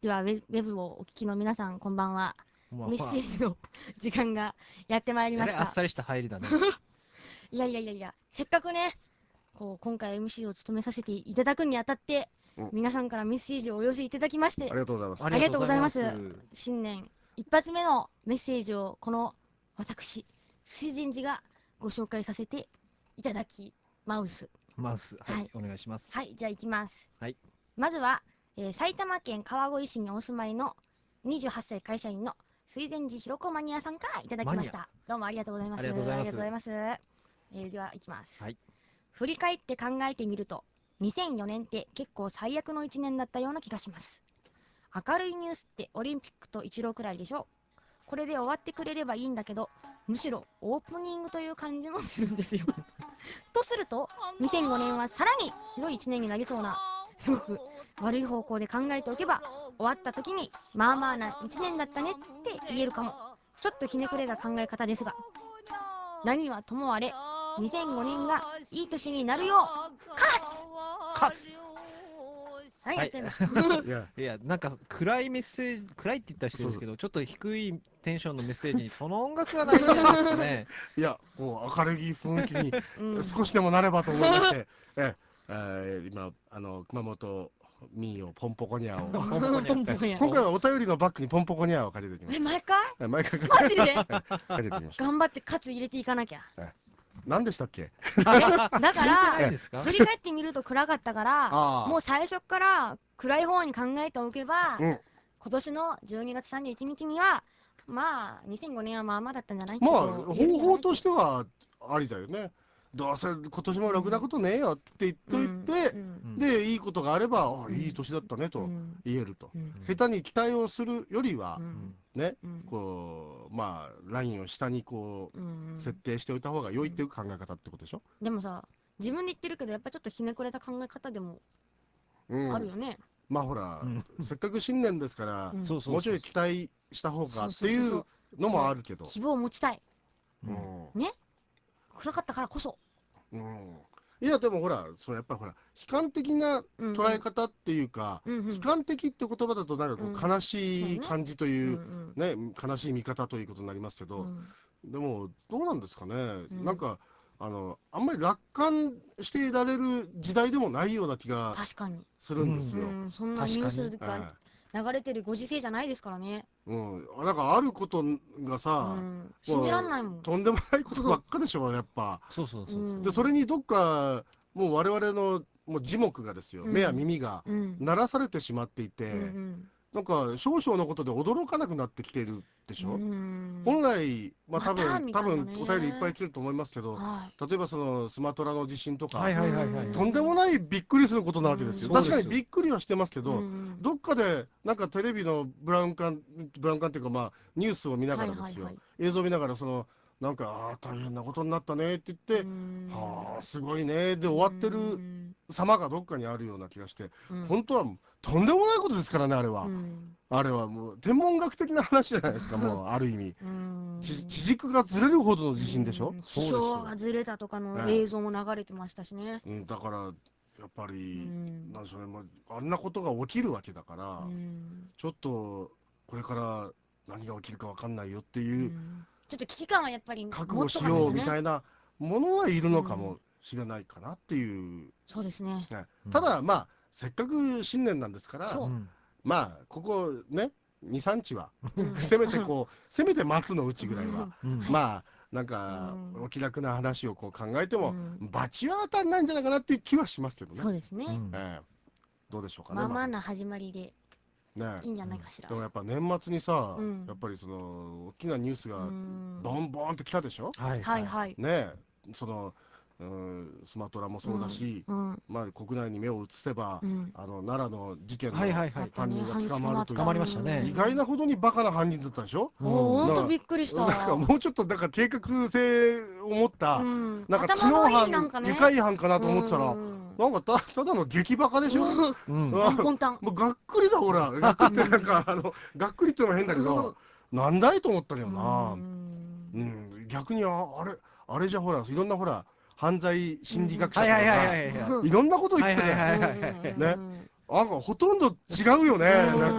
ではウェブをお聞きの皆さん、こんばんは。メッセージの時間がやってまいりました。 あっさりした入りだね。 いや、せっかくね、今回 MC を務めさせていただくにあたって、皆さんからメッセージをお寄せいただきまして、 ありがとうございます。 ありがとうございます。新年一発目のメッセージを私、水前寺がご紹介させていただきマウス。 はい、お願いします。 はい、じゃあ行きます。 はい。 まずは、埼玉県川越市にお住まいの28歳会社員の水前寺ひろこマニアさんからいただきました。どうもありがとうございます。 ありがとうございます。 では行きます。 はい。 振り返って考えてみると、2004年って結構最悪の1年だったような気がします。明るいニュースってオリンピックとイチローくらいでしょ。これで終わってくれればいいんだけど、むしろオープニングという感じもするんですよ。とすると、2005年はさらにひどい1年になりそうな、すごく悪い方向で考えておけば、終わった時にまあまあな1年だったねって言えるかも。ちょっとひねくれた考え方ですが、何はともあれ、2005年がいい年になるよう、勝つ何やってんの、 いや、なんか暗いメッセージ、暗いって言ったら失礼ですけど、ちょっと低いテンションのメッセージにその音楽がないんじゃないですかね。 いや、こう明るい雰囲気に少しでもなればと思いまして、今熊本民謡ポンポコニャを今回はお便りのバックにポンポコニャをかけてきました。 毎回毎回マジでかけてきました。 頑張って勝つ入れていかなきゃ。 何でしたっけ？ だから振り返ってみると暗かったから、もう最初から暗い方に考えておけば、今年の12月31日にはまあ2005年はまあまあだったんじゃないってまあこう方法としてはありだよね。どうせ今年もろくなことねえよって言っといて、でいいことがあれば、いい年だったねと言えると。下手に期待をするよりはね、こうまあラインを下にこう設定しておいた方が良いっていう考え方ってことでしょ。 でもさ、自分で言ってるけどやっぱちょっとひねくれた考え方でもあるよね。 まあほら、せっかく新年ですから、もうちょい期待した方がっていうのもあるけど、 希望を持ちたいね。暗かったからこそ。 いやでもほら、そうやっぱりほら悲観的な捉え方っていうか、悲観的って言葉だとなんかこう悲しい感じというね、悲しい見方ということになりますけど、でもどうなんですかね。なんかあんまり楽観していられる時代でもないような気がするんですよ。 そんなニュースが流れてるご時世じゃないですからね。 なんかあることがさ、 信じらんないもん。 とんでもないことばっかでしょやっぱ。でそれにどっかもう我々のもう耳目がですよ、目や耳が鳴らされてしまっていて、なんか少々のことで驚かなくなってきているでしょ。本来まあ多分お便りいっぱい来てると思いますけど、例えばそのスマトラの地震とかとんでもないびっくりすることなわけですよ。確かにびっくりはしてますけど、どっかでなんかテレビのブラウン管っていうかまあニュースを見ながらですよ、映像を見ながらそのなんか大変なことになったねって言って、はあすごいねで終わってる様がどっかにあるような気がして、本当はとんでもないことですからねあれは。あれはもう天文学的な話じゃないですか。もうある意味地軸がずれるほどの地震でしょ。 地表がずれたとかの映像も流れてましたしね。 だからやっぱりなんでしょうね、あんなことが起きるわけだから、ちょっとこれから何が起きるか分かんないよっていう、 ちょっと危機感はやっぱり覚悟しようみたいなものはいるのかもしれないかなっていう。 そうですね。 ただまあせっかく新年なんですから、まあここね23日はせめて松の内ぐらいはまあなんかお気楽な話をこう考えても罰は当たんないんじゃないかなっていう気はしますけどね。 そうですね。 どうでしょうかね。 まあまあな始まりでいいんじゃないかしら。 でもやっぱ年末にさ、やっぱりその大きなニュースがボンボンってきたでしょ。ね、そのスマトラもそうだし、まあ国内に目を移せば奈良の事件の犯人が捕まるという、意外なほどにバカな犯人だったでしょ。 ほんとびっくりした。 なんかもうちょっとなんか計画性を持ったなんか知能犯、愉快犯かなと思ってたら、なんかただの激バカでしょ。もうがっくりだほら。がっくりってなんかがっくりってのも変だけど、なんだいと思ったよな。逆にあれじゃほらいろんなほら犯罪心理学者とかがいろんなこと言ってたじゃんね。なんかほとんど違うよね。なんか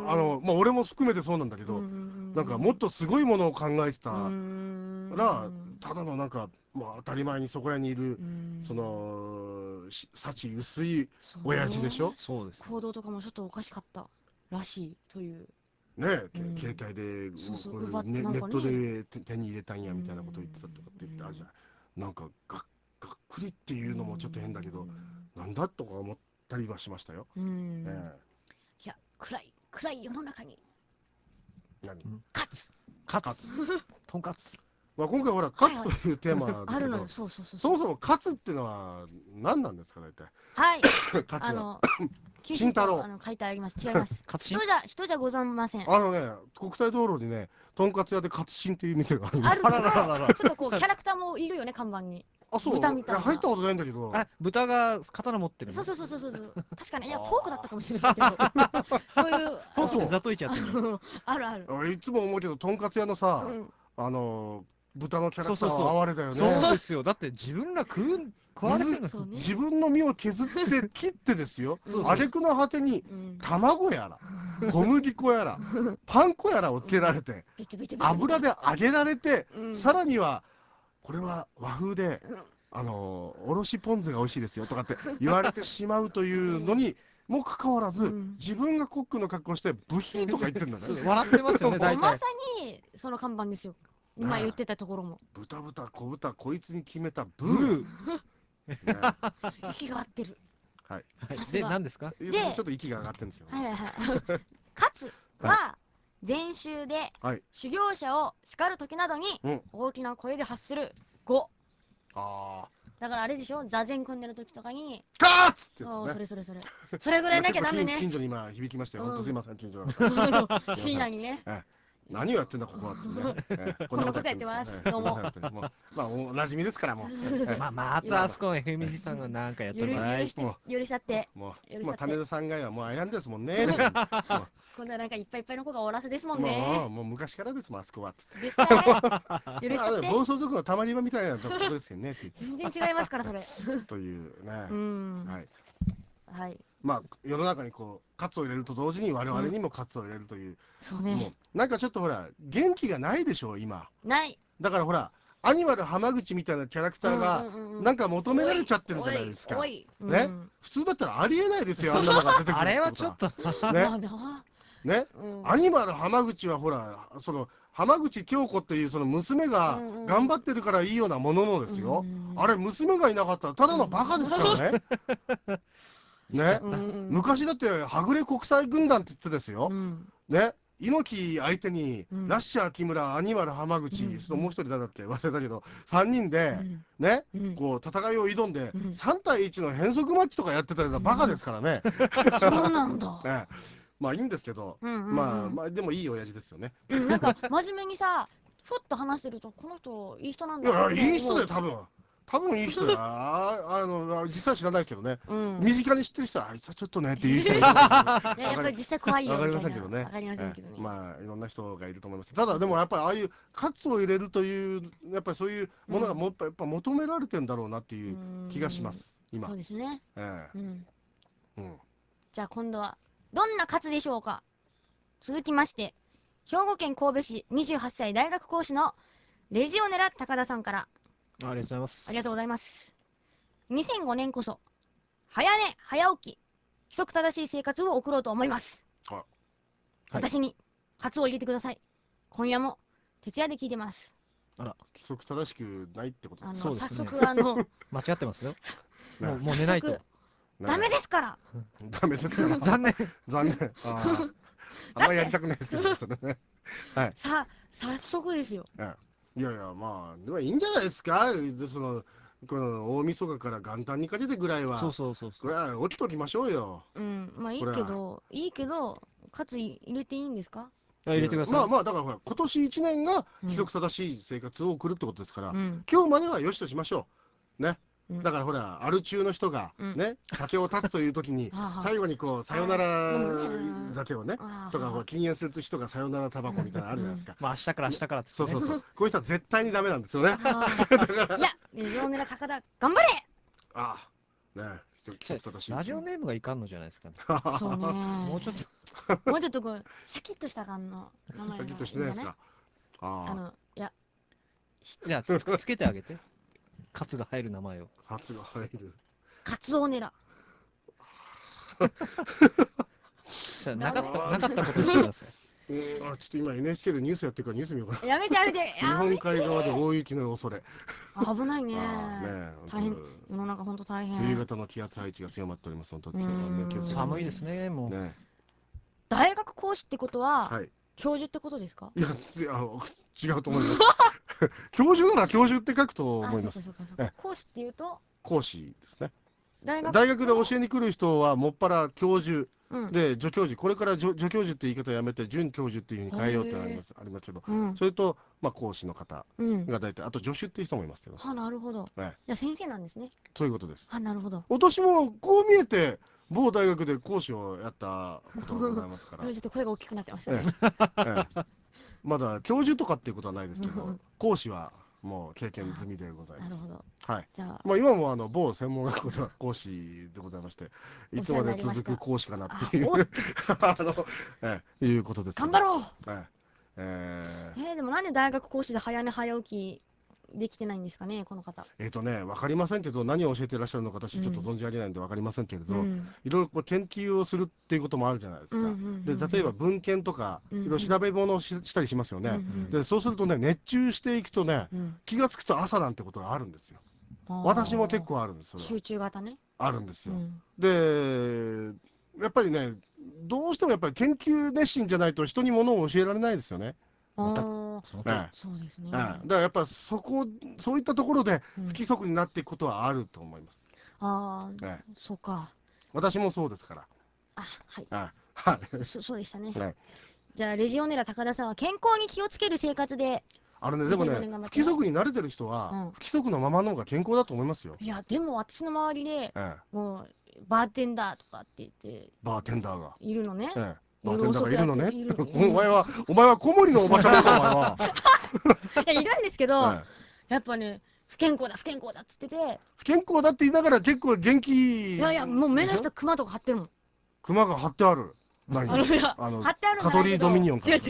まあ俺も含めてそうなんだけど、なんかもっとすごいものを考えてたら、ただのなんか、まあ当たり前にそこらにいる、その幸薄い親父でしょ。 そうです。 行動とかもちょっとおかしかったらしいという。 ね、携帯でネットで手に入れたんやみたいなこと言ってたとかって言ってあるじゃん。なんかがっくりっていうのもちょっと変だけど、なんだとか思ったりはしましたよ。 いや、暗い世の中にカツとんかつ。 まあ今回ほらカツというテーマですけど、 そもそもカツっていうのは何なんですか大体。 はい。 カツは慎太郎書いてあります。違います。人じゃございません。 国際道路にね、とんかつ屋でカツシンっていう店があるんです。 ちょっとこうキャラクターもいるよね、看板に。 あ、そう。豚みたいな。入ったことないんだけど。 豚が刀持ってる。 そう。確かに、いや、フォークだったかもしれないけど。そういう。 フォークでざっといちゃってる。 ある。 いつも思うけど、とんかつ屋のさ、豚のキャラクターは哀れだよね。 そうですよ。だって自分ら食われてるの。 自分の身を削って切ってですよ。挙句の果てに卵やら小麦粉やらパン粉やらをつけられて油で揚げられて、さらにはこれは和風でおろしポン酢が美味しいですよとかって言われてしまうというのにもかかわらず、自分がコックの格好して部品とか言ってんだね。 笑ってますよね。大体まさにその看板ですよ。今言ってたところも。 豚小豚こいつに決めたブー。 息が合ってる。 はい。 で何ですか？ でちょっと息が上がってるんですよ。 カツは禅宗で修行者を叱る時などに大きな声で発する語。だからあれでしょ、座禅組んでる時とかにカツってそれぐらいなきゃダメね。 近所に今響きましたよ。本当すいません、近所の深夜にね。 何をやってんだここはっつってね。 こんなことやってます。どうも。 まあおなじみですからもう。 またあそこへふみじさんがなんかやってる。 許しちゃって。 もう種田さんがもう悩んですもんね。 今度はなんかいっぱいいっぱいの子がおらせですもんね。 もう昔からですもんあそこは。 ですかね。許しちゃって。 暴走族のたまり場みたいなところですよね。 全然違いますからそれ。 というね。 はい。 まあ世の中にこうカツを入れると同時に我々にもカツを入れるという。 そうね。 なんかちょっとほら元気がないでしょ今。 ない。 だからほらアニマル浜口みたいなキャラクターがなんか求められちゃってるじゃないですか。ね。普通だったらありえないですよあんなのが出てくる。 あれはちょっとね。アニマル浜口はほらその浜口京子っていうその娘が頑張ってるからいいようなもののですよ。あれ娘がいなかったらただのバカですからね。ね、昔だってはぐれ国際軍団って言ってですよ。ね、猪木相手にラッシャー木村アニマル浜口、そのもう一人誰だっけ忘れたけど3人でね、こう戦いを挑んで3対1の変則マッチとかやってたようなバカですからね。 そうなんだ。 まあいいんですけど、まあでもいい親父ですよね。 なんか真面目にさ、ふっと話してるとこの人いい人なんだ。 いやいい人だよ多分いい人や。実際知らないですけどね。身近に知ってる人はあいつはちょっとねっていう人がいる。 やっぱり実際怖いよ。 わかりませんけどね。 わかりませんけどね。 まあいろんな人がいると思います。ただでもやっぱりああいうカツを入れるというやっぱりそういうものがやっぱ求められてんだろうなっていう気がします今。 そうですね。じゃあ今度はどんなカツでしょうか。続きまして兵庫県神戸市28歳大学講師のレジオネラ高田さんから。 ありがとうございます。 ありがとうございます。2005年こそ早寝早起き規則正しい生活を送ろうと思います。私にカツを入れてください。今夜も徹夜で聞いてます。 あら、規則正しくないってことですか。早速間違ってますよ。もう寝ないと。 ダメですから。 ダメですから。 残念。 あんまやりたくないですよそれね。はい。 早速ですよ。 いやまあでもいいんじゃないですか。この大晦日から元旦にかけてぐらいはこれは起きときましょうよ。 まあいいけどカツ入れていいんですか。 入れてください。 まあだからほら今年1年が規則正しい生活を送るってことですから、今日まではよしとしましょうね。だからほらアル中の人がね酒を断つという時に最後にこうさよなら酒をねとか禁煙する人がさよならタバコみたいなのあるじゃないですか。 まあ明日からっつって。 そうこういう人は絶対にダメなんですよね。 いやレジオネラ高田頑張れ。 ね、 ラジオネームがいかんのじゃないですかね。 そうね。 もうちょっともうちょっとこうシャキッとした感の名前がいいんじゃない？ シャキッとしてないですか。 いや、 じゃあつけてあげて。カツが入る名前を。 カツが入る。 カツオネラ。 じゃあなかったことにしてください。 ちょっと今 NHK でニュースやってるからニュース見ようかな。 やめて。 日本海側で大雪の恐れ。 危ないね。大変。世の中本当大変。 冬型の気圧配置が強まっております。 寒いですね、もう。 大学講師ってことは、教授ってことですか？ いや、違うと思います。教授なら教授って書くと思います。 講師っていうと講師ですね。 大学で教えに来る人はもっぱら教授で助教授、これから助教授って言い方をやめて准教授っていうふうに変えようってありますけど、それと講師の方が大体、あと助手っていう人もいますけど。 なるほど。じゃあ先生なんですね。 そういうことです。 なるほど。 私もこう見えて某大学で講師をやったことがございますから。 ちょっと声が大きくなってましたね。 まだ教授とかっていうことはないですけど、講師はもう経験済みでございます。なるほど。はい。じゃあ、今も某専門学校では講師でございまして、いつまで続く講師かなっていういうことです。 頑張ろう。でもなんで大学講師で早寝早起きできてないんですかね、この方。 わかりませんけど、何を教えていらっしゃるのか私ちょっと存じ上げないんでわかりませんけれど、いろいろ研究をするっていうこともあるじゃないですか。で、例えば文献とかいろいろ調べ物をしたりしますよね。で、そうするとね、熱中していくとね、気がつくと朝なんてことがあるんですよ。私も結構あるんですよ。 集中型ね。 あるんですよ。で、やっぱりね、どうしてもやっぱり研究熱心じゃないと人にものを教えられないですよね。 そうですね。 だからやっぱそういったところで不規則になっていくことはあると思います。 そうか。 私もそうですから。 はい。 はい。 そうでしたね。じゃあレジオネラ高田さんは健康に気をつける生活で。 でもね、不規則に慣れてる人は不規則のままの方が健康だと思いますよ。 いやでも私の周りでもうバーテンダーとかって言ってバーテンダーがいるのね。 バーテンダーがいるのね。お前は小森のおばちゃんか、お前は。 いるんですけど、やっぱね、不健康だっつってて。 不健康だって言いながら結構元気。 いや、もう目の下クマとか貼ってるもん。 クマが貼ってある。 貼ってあるんカトリードミニオンか。 違う。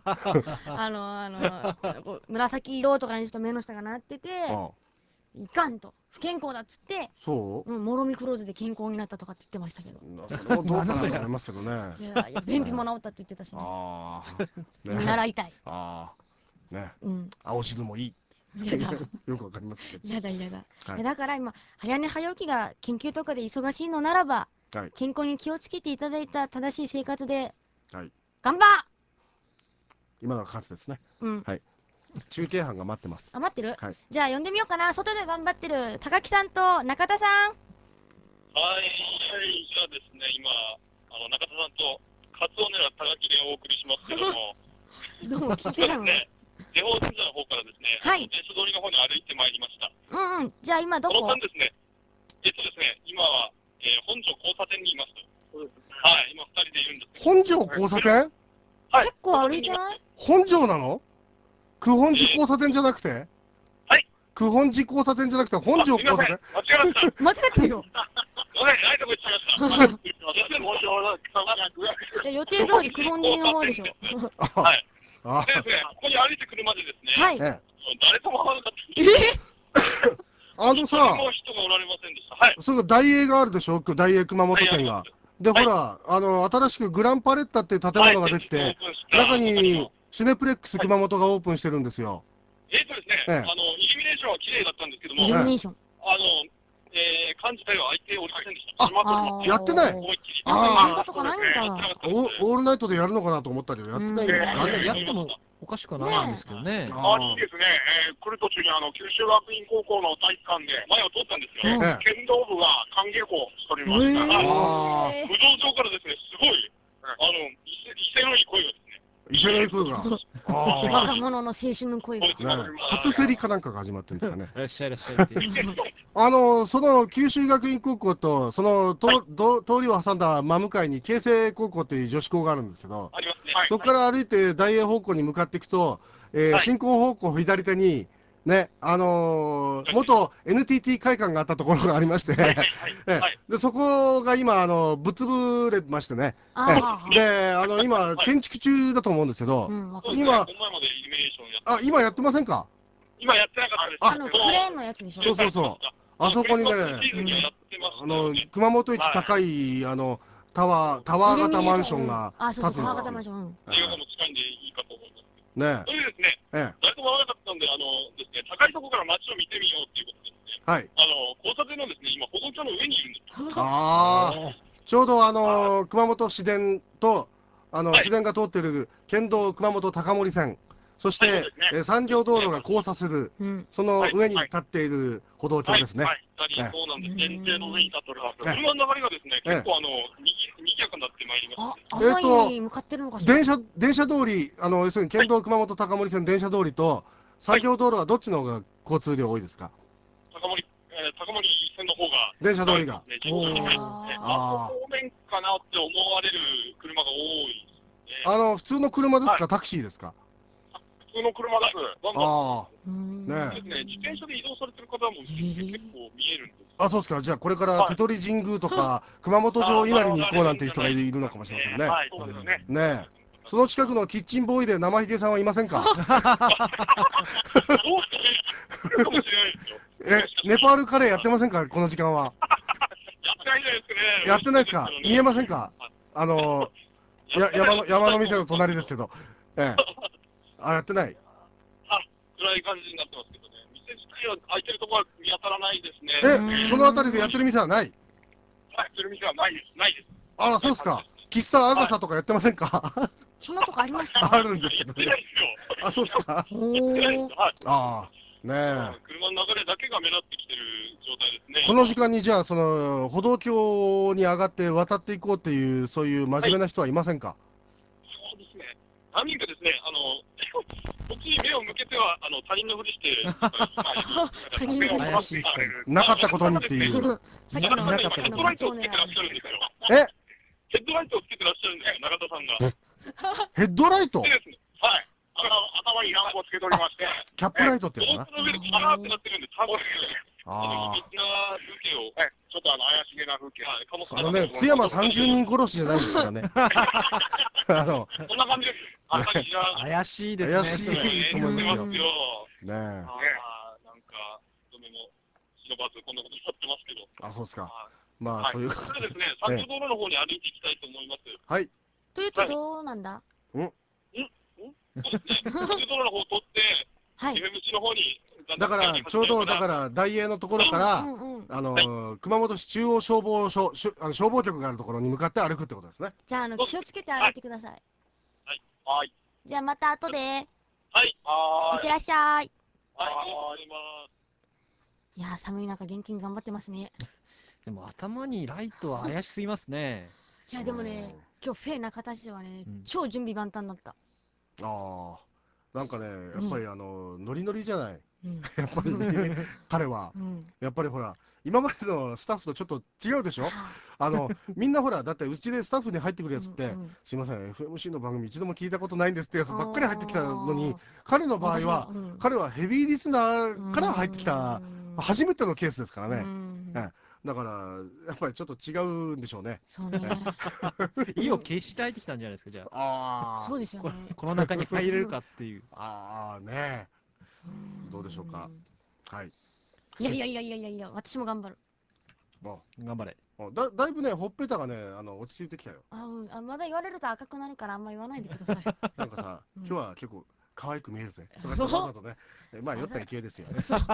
紫色とかにした目の下がなってて、いかんと。不健康だっつって、もろみ黒酢で健康になったとかって言ってましたけど。 それもどうかなと思いますけどね。 いや、便秘も治ったって言ってたしね。見習いたい。 青汁もいい。よくわかりますけど。 やだ。だから今、早寝早起きが研究とかで忙しいのならば、健康に気をつけていただいた正しい生活で、頑張！ 今のが勝つですね。中継班が待ってます。 待ってる？じゃあ呼んでみようかな。外で頑張ってる高木さんと中田さん。 はい、じゃあですね、今、中田さんとカツオネラ高木でお送りしますけども、 どうも聞いてたのね。 地方神社の方からですね、電車通りの方に歩いてまいりました。 じゃあ今どこ？ この間ですね、今は、本庄交差点にいます。はい、今2人でいるんですけど。 本庄交差点？ 結構歩いてない？ 本庄なの？九本寺交差点じゃなくて？ はい。 九本寺交差点じゃなくて本庄交差点？ 間違ってるよ。 ないとこ行っちゃいました。 予定通り九本寺の方でしょ。 はい。でですね、ここに歩いてくるまでですね、誰とも会わなかった。 さ、 もう人がおられませんでした。はい。 すぐ大英があるでしょ、大英熊本県が。で、ほら、新しくグランパレッタっていう建物ができて、中にシネプレックス熊本がオープンしてるんですよ。 ですね、イルミネーションは綺麗だったんですけども、 イルミネーション。 感じたよ、相手おりませんでした。 やってない。 ああ、とかないんだ。 オールナイトでやるのかなと思ったけど、やってないんだ。 やってもおかしくないんですけどね。 いいですね。来る途中に九州学院高校の体育館で前を通ったんですよ。剣道部が歓迎校をしておりました。武道場からですね、すごい、威勢のいい声がですね。 威勢のいい声が。 若者の青春の声が。 初競りかなんかが始まってるんですかね。 いらっしゃい。 その九州学院高校と、その通りを挟んだ真向かいに慶西高校という女子校があるんですけど、そこから歩いて大英方向に向かっていくと、進行方向左手に、 ね、元 NTT 会館があったところがありまして、で、そこが今、ぶっ潰れましてね。で、今、建築中だと思うんですけど、今、今やってませんか？ 今やってなかったです。 クレーンのやつでしょ？ そうそうそう。あそこにね、熊本一高い、タワー型マンションが建つんですよ。 タワー型マンション。 映画も近いんでいいかと思います。 ね。 それでですね、誰とも会わなかったんで、ですね、高いところから街を見てみようっていうことでですね、 はい。 交差点のですね、今、歩道橋の上にいるんですよ。 ああ、ちょうど熊本市電と、市電が通っている県道熊本高森線、そして、産業道路が交差する、その上に立っている歩道橋ですね。 そうなんです。電停の上に立っております。車の流れがですね、結構にぎやかになってまいりました。 電車通り、要するに県道熊本高森線電車通りと、産業道路はどっちの方が交通量多いですか？ 高森線の方が。 電車通りが。 方面かなって思われる車が多いですね。 普通の車ですか、タクシーですか？ 普通の車です。 ああ。 ね。自転車で移動されてる方も結構見えるんです。 あ、そうですか。じゃあこれから手取神宮とか熊本城稲荷に行こうなんていう人がいるのかもしれませんね。 そうですね。 ねえ。その近くのキッチンボーイで生ひげさんはいませんか？ネパールカレーやってませんか、この時間は。やってないですか？見えませんか？山の店の隣ですけど。あ、やってない。 暗い感じになってますけどね。店自体は開いてるところは見当たらないですね。 その辺りでやってる店はない？ やってる店はないです。ないです。 あら、そうですか。喫茶アガサとかやってませんか？ そんなとこありました？ あるんですけどね。あ、そうですか。ああ、ねえ。 車の流れだけが目立ってきてる状態ですね。 この時間にじゃあ、その歩道橋に上がって渡っていこうっていう、そういう真面目な人はいませんか？ そうですね。何人かですね、こっちに目を向けては、他人のふりして、 他人のふりして、 なかったことにっていう。 さっきのヘッドライトをつけてらっしゃるんですよ。ヘッドライトをつけてらっしゃるんですよ、永田さんが。 ヘッドライト？ はい。頭にランプをつけておりまして。 キャップライトっていうのかな？ ロープの上でカラーってなってるんで、多分、いびつな風景を、ちょっと怪しげな風景、 津山30人殺しじゃないですからね。 そんな感じです。 怪しいですね。 怪しいと思いますよ。ねえ。 なんか、どめも忍ばずこんなことやってますけど。 あ、そうですか。まあ、そういうことでですね、産業道路の方に歩いていきたいと思います。 はい。 というとどうなんだ？ 産業道路の方を取って、FMC の方に。 だから、ちょうど、大英のところから、熊本市中央消防署、消防局があるところに向かって歩くってことですね。 じゃあ、気をつけて歩いてください。 はい。 じゃあ、また後で。 はい。 いってらっしゃい。 はい。 いや、寒い中、現金頑張ってますね。 でも、頭にライトは怪しすぎますね。 いや、でもね、今日フェーな形はね、超準備万端だった。 ああ。なんかね、やっぱりノリノリじゃない。やっぱりね、彼は。やっぱりほら、今までのスタッフとちょっと違うでしょ？みんなほら、だってうちでスタッフに入ってくるやつって、すいません、FMC の番組一度も聞いたことないんですってやつばっかり入ってきたのに、彼の場合は、彼はヘビーリスナーから入ってきた、初めてのケースですからね。だから、やっぱりちょっと違うんでしょうね。 そうね。 意を決して入ってきたんじゃないですか、じゃあ。 そうですよね。 この中に入れるかっていう。 ああ、ねえ。どうでしょうか。はい。 いや、私も頑張る。 頑張れ。 だいぶね、ほっぺたがね、落ち着いてきたよ。 まだ言われると赤くなるからあんま言わないでください。 なんかさ、今日は結構可愛く見えるぜ。とかってわざとね、まあ酔った勢いですよね。 悔しい。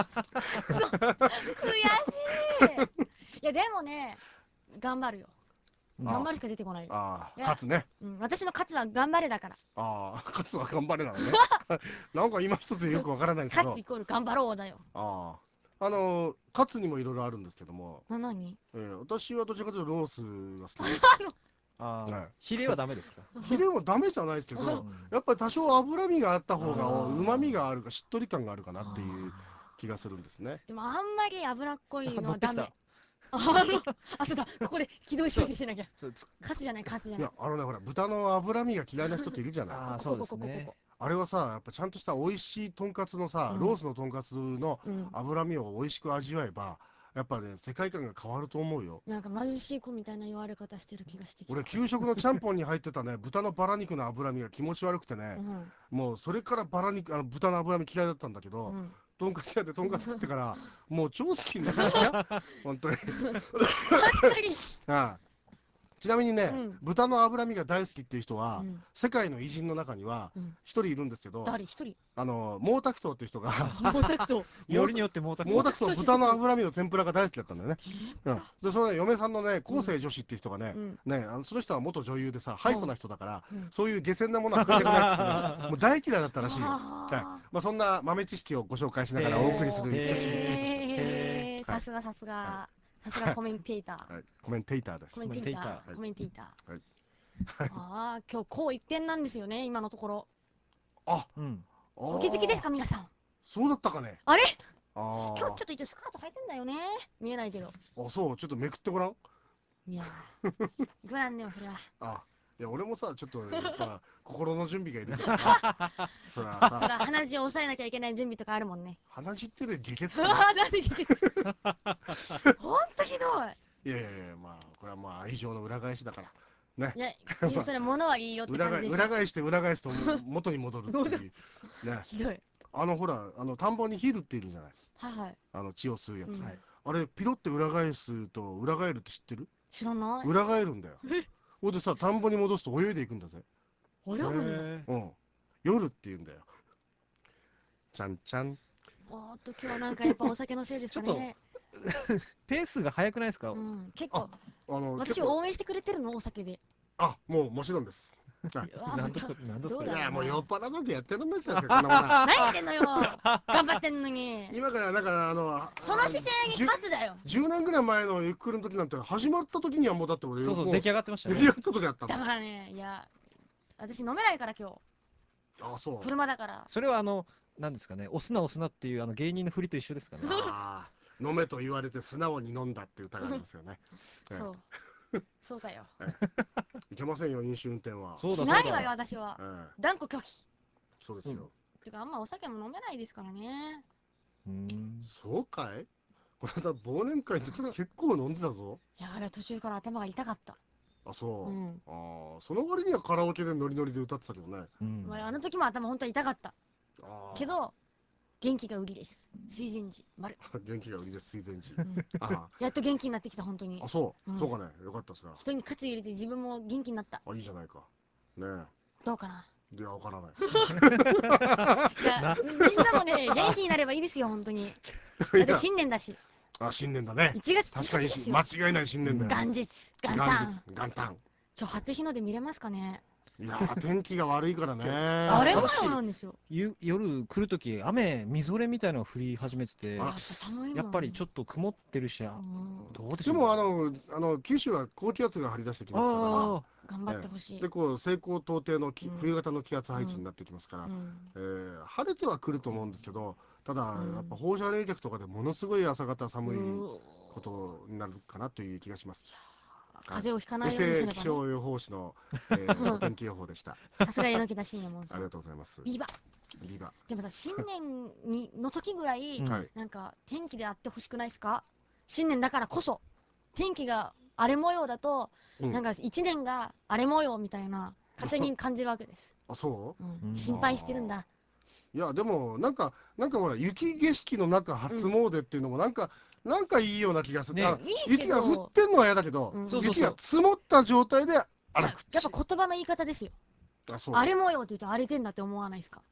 いや、でもね、頑張るよ。頑張るしか出てこないよ。 勝つね。 私の勝つは頑張れだから。 勝つは頑張れなのね。なんか今一つよくわからないんですけど。 勝つイコール頑張ろうだよ。 カツにもいろいろあるんですけども。 何？ 私はどちらかというとロースが好きです。 ヒレはダメですか？ ヒレはダメじゃないですけど、やっぱり多少脂身があった方が旨味があるかしっとり感があるかなっていう気がするんですね。 でもあんまり脂っこいのはダメ。そうだ、ここで軌道修正しなきゃ。カツじゃない。いや、 ほら、豚の脂身が嫌いな人っているじゃない。 そうですね。 あれはさ、やっぱちゃんとした美味しいとんかつのさ、ロースのとんかつの脂身を美味しく味わえば、やっぱね、世界観が変わると思うよ。 なんか貧しい子みたいな言われ方してる気がしてきた。 俺、給食のちゃんぽんに入ってたね、豚のバラ肉の脂身が気持ち悪くてね、もうそれから豚の脂身嫌いだったんだけど、とんかつ屋でとんかつ食ってから、もう超好きになったよ。本当に。ああ、ちなみにね、豚の脂身が大好きっていう人は、世界の偉人の中には一人いるんですけど、 誰一人？ 毛沢東っていう人が、 毛沢東。 よりによって毛沢東。 毛沢東豚の脂身の天ぷらが大好きだったんだよね。で、その嫁さんのね、後世女子っていう人がね、その人は元女優でさ、ハイソな人だから、そういう下船なものは食いたくないって言ってね、もう大嫌いだったらしいよ。まあそんな豆知識をご紹介しながらお送りする愛しいへー、さすがさすが。さすがコメンテーター。 コメンテーターです。 コメンテーター。コメンテーター。ああ、今日こう一点なんですよね、今のところ。 あ、 お気づきですか、皆さん。 そうだったかね。 あれ？今日ちょっと一応スカート履いてんだよね。見えないけど。 あ、そう、ちょっとめくってごらん。 いやいくらんねよ、それは。 いや、俺もさ、ちょっとやっぱ心の準備がいるからさ。 そら鼻血を抑えなきゃいけない準備とかあるもんね。 鼻血っていうより下血かな。なんで下血？ほんとひどい。いやいやいや、まあこれはまあ愛情の裏返しだから。ね。 いや、それ物はいいよって感じでしょ。 裏返して裏返すと元に戻るっていう。ね。 ひどい。 ほら、田んぼにヒルっているじゃない。 はいはい。 血を吸うやつ。あれ、ピロって裏返すと裏返るって知ってる？ 知らない。 裏返るんだよ。ほいでさ、田んぼに戻すと泳いでいくんだぜ。 泳ぐんだ。 夜って言うんだよ。ちゃんちゃん。 今日はなんかやっぱお酒のせいですかね。 ペースが速くないですか？ 結構。私を応援してくれてるの、お酒で。 もちろんです。 なんだそれ、なんだそれ。 いや、もう酔っ払ってやってるんですよ、こんなもん。何言ってんのよ。頑張ってんのに。 今から、だからその姿勢に勝つだよ。 10年ぐらい前のゆっくりの時なんて、始まった時にはもうだって俺、 そう、出来上がってましたね。 出来上がった時だっただからね、いや、私飲めないから今日。 そう。 車だから。 それはなんですかね、押すな押すなっていう芸人の振りと一緒ですかね。 飲めと言われて素直に飲んだっていう歌がありますよね。 そう。そうだよ。 いけませんよ、飲酒運転は。 しないわよ、私は。断固拒否。 そうですよ。 てか、あんまお酒も飲めないですからね。 そうかい？この間忘年会の時結構飲んでたぞ。 いや、あれ途中から頭が痛かった。 そう。その割にはカラオケでノリノリで歌ってたけどね。 あの時も頭本当に痛かった。けど、元気が売りです。水前寺、丸。 元気が売りです、水前寺。 やっと元気になってきた、本当に。 そうかね。よかった、それは。 人に喝入れて自分も元気になった。 いいじゃないか。ねえ。 どうかな。 いや、わからない。 いや、みんなもね、元気になればいいですよ、本当に。だって新年だし。 新年だね。 1月確かに間違いない新年だよ。 元日、元旦。 元旦。 今日初日の出見れますかね。 いや、天気が悪いからね。 あれもそうなんですよ。 夜来るとき雨みぞれみたいなのが降り始めてて、やっぱりちょっと曇ってるし、どうでしょう。 でも九州は高気圧が張り出してきますから、頑張ってほしい。 で西高東低の冬型の気圧配置になってきますから、晴れては来ると思うんですけど、ただやっぱ放射冷却とかでものすごい朝方寒いことになるかなという気がします。 風邪をひかないようにすればね。 気象予報士のお天気予報でした。 さすが榎田信也門さん。 ありがとうございます。 ビバ。でもさ、新年の時ぐらいなんか天気であってほしくないですか？新年だからこそ天気が荒れ模様だとなんか1年が荒れ模様みたいな勝手に感じるわけです。 そう？ 心配してるんだ。 いやでもなんかほら雪景色の中初詣っていうのもなんかいいような気がする。雪が降ってんのは嫌だけど、雪が積もった状態で歩く。 やっぱ言葉の言い方ですよ。荒れ模様って言うと荒れてんだって思わないですか？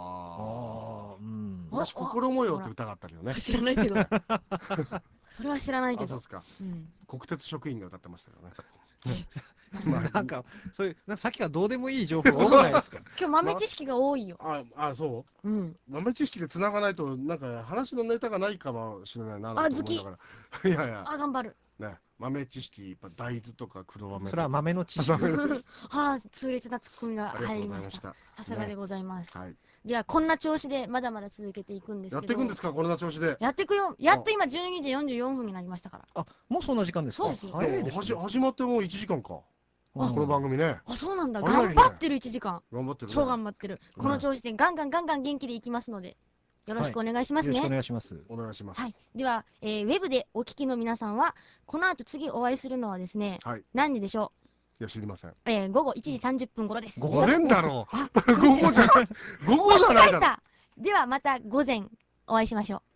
私心模様って歌があったけどね。 知らないけど。それは知らないけど。 そうですか。国鉄職員が歌ってましたよね。 なんかそういうさっきからどうでもいい情報多くないですか？ 今日豆知識が多いよ。 そう。豆知識で繋がないとなんか話のネタがないかもしれないな。 好き。いや。 頑張る。 ね、豆知識、大豆とか黒豆。 それは豆の知識。 痛烈なツッコミが入りました。さすがでございます。 はい。 じゃあこんな調子でまだまだ続けていくんですけど。 やっていくんですか、こんな調子で。 やっていくよ。やっと今12時44分になりましたから。 もうそんな時間ですか？ そうですよ。 早いですね。 始まってもう1時間か。 この番組ね。 あ、そうなんだ。頑張ってる1時間。 頑張ってる。 超頑張ってる。この調子でガンガン元気でいきますので、よろしくお願いしますね。 よろしくお願いします。 お願いします。 はい。では、ウェブでお聞きの皆さんは、この後次お会いするのはですね、何時でしょう？いや、知りません。 午後1時30分頃です。 午前だろう。午後じゃないだろう。 ではまた午前お会いしましょう。